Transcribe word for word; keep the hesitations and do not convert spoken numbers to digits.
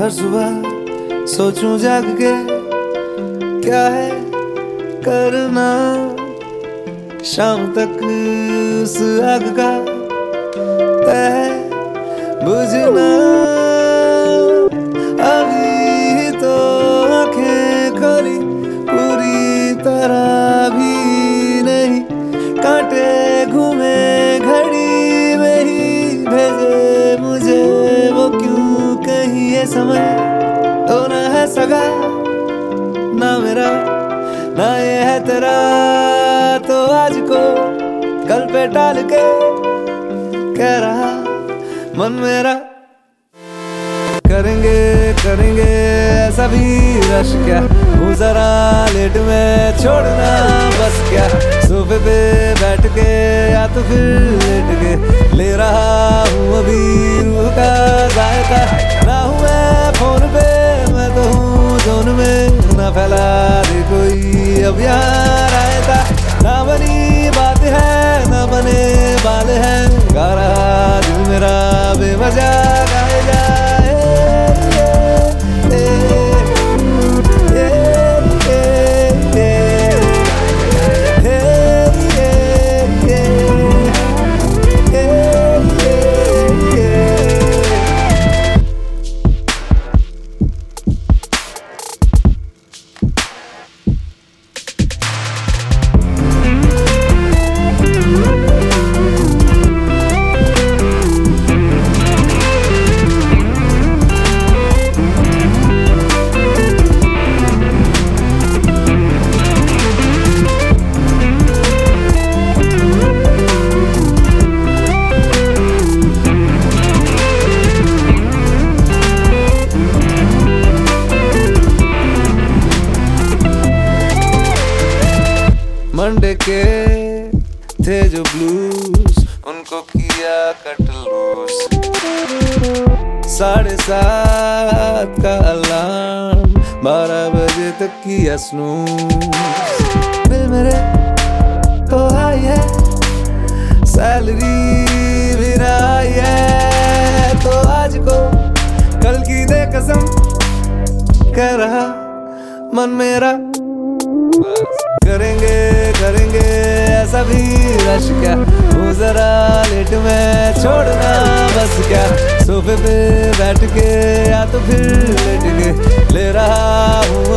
हर सुबह सोचूं जाग के क्या है करना, शाम तक उस आग का तय बुझना। अभी तो आंखें खोली पूरी तरह भी नहीं, कांटे घूमे घड़ी में ही भेजे मुझे वो क्यों कहीं। ये समय तो ना है सगा ना मेरा ना ये है तेरा, तो आज को कल पे टाल के कह रहा मन मेरा। करेंगे करेंगे ऐसा भी रश क्या, हूँ जरा लेट में छोड़ना बस क्या। सोफे पे बैठ के या तो फिर लेट के ले रहा हूँ अभी रूह का जायका। ना हूँ मैं फोन पे मैं तो हूँ जोन में, ना फैला दे कोई अब यहाँ रायता। ना बनी बात है ना बने बाल है, गा रहा दिल मेरा बेवजह गाए जाए। मंडे के थे जो ब्लूज उनको किया कट लूज, साढ़े सात का अलार्म बारह बजे तक किया स्नूज। बिल मेरे तो आई है सैलरी भी ना आई है, तो आज को कल की दे कसम कह रहा मन मेरा। करेंगे करेंगे ऐसा भी रश क्या, वो जरा लेट में छोड़ना बस क्या। सोफे पे बैठ के या तो फिर लेट के ले रहा हूँ